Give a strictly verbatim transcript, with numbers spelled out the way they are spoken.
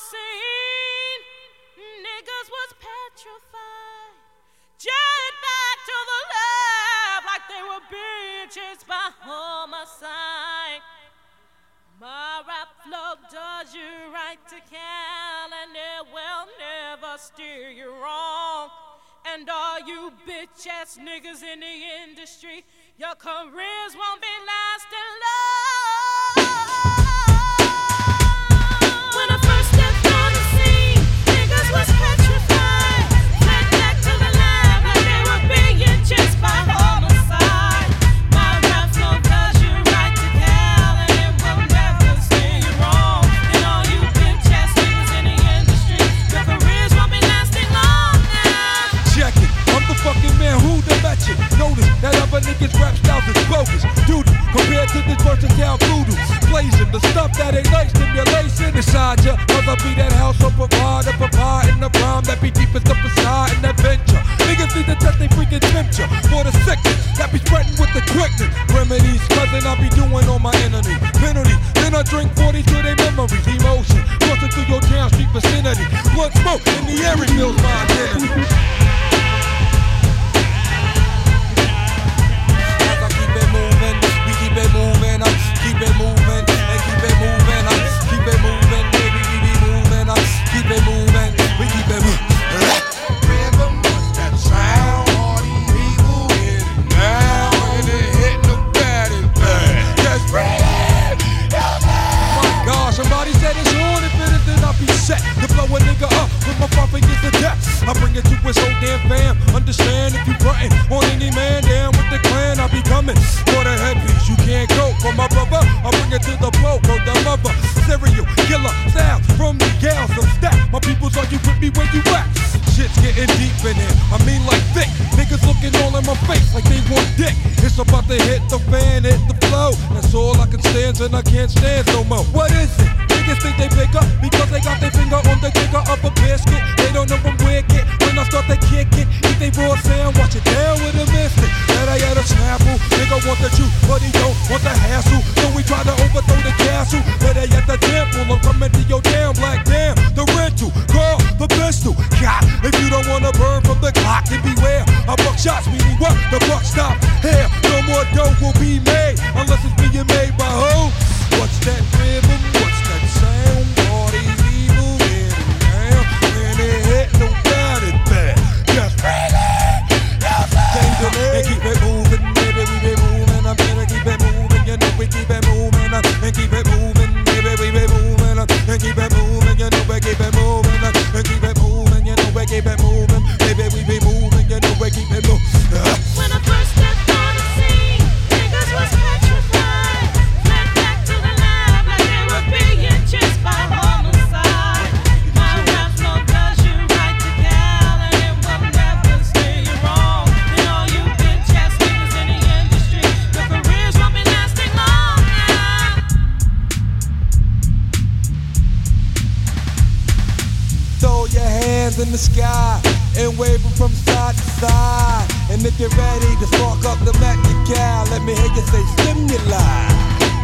scene, niggas was petrified. Jet back to the lab like they were being chased by homicide. My rap flow does you right to Cal, and it will never steer you wrong. And all you bitch-ass niggas in the industry, your careers won't be lasting long. When I first stepped on the scene, niggas was petrified. Fled back to the lab like they were being chased by homicide. My rap flow does you right to Cal, and it will never steer you wrong. And all you bitch-ass niggas in the industry, your careers won't be lasting long now. Check it, I'm the fucking man who the bet you. Notice that other niggas rap styles is bogus. Doodle, compared to this versatile voodoo. Blazing the stuff that ain't like stimulation inside ya. Cause I be that house of provider, provide in the rhyme that be deepest up inside in that venture. Niggas need to test they freaking temperature for the sickness that be spreading with the quickness. Remedies, cousin, I be doing on my enemy. Penalty, then I drink forty to their memories. Emotion, crossing through your town street vicinity. Blood smoke in the air reveals my identity. Keep it moving, uh, keep it moving, and keep it moving, uh, keep it moving, baby, we be moving, uh, keep it moving, we keep it moving. Rhythm, what's that sound? All these people get it now, and it hit the bad and bad. Just breathe, my God, somebody said it's on, if it is, then I'll be set to blow a nigga up with my five fingers to death. I bring it to his whole damn fam. Understand if you frontin' on any man down with the clan, I'll be coming for the headpiece. You can't go for my brother. I bring it to the blow, bro, the mother. Serial killer sound from the gals of stack. My people's are you with me where you at? Shit's getting deep in here. I mean like thick. Niggas looking all in my face like they want dick. It's about to hit the fan, hit the flow. That's all I can stand and I can't stand no more. What is it? Niggas think they bigger because they got their finger on the trigger of a biscuit. They don't know I'm wicked. When I start to kick it, eat they raw sound, watch it down with a mystic. That I had a sample. Nigga want the truth, but he don't want the hassle. So we try to overthrow the castle. But they at the temple, I'm coming to your damn black damn. The rental, call the pistol. God, if you don't wanna burn from the clock, then beware. A buck shots, meaning what? The buck stop here. No more dough will be made unless it's being made by who? What's that rhythm? What's that sound? All these people getting down, and they hit nobody bad. Just really, and keep it moving, baby, we be moving. I'm gonna keep it moving, you know we keep it moving, uh, and keep it moving, baby, we be moving, uh, and keep it moving, you know we keep it moving, uh, and keep it moving, you know we keep it moving, baby, we be moving, you know we keep it moving. Uh. When I first stepped on the scene, niggas was petrified. Fled back to the lab like they were being chased by homicide. My rap flow does you right to Cal, and it will never steer you wrong. And all you bitch-ass niggas in the industry, your careers won't be lasting long now. Throw your hands in the sky and wave them from side to side. And if you're ready to spark up the Mac, let me hear you say stimuli.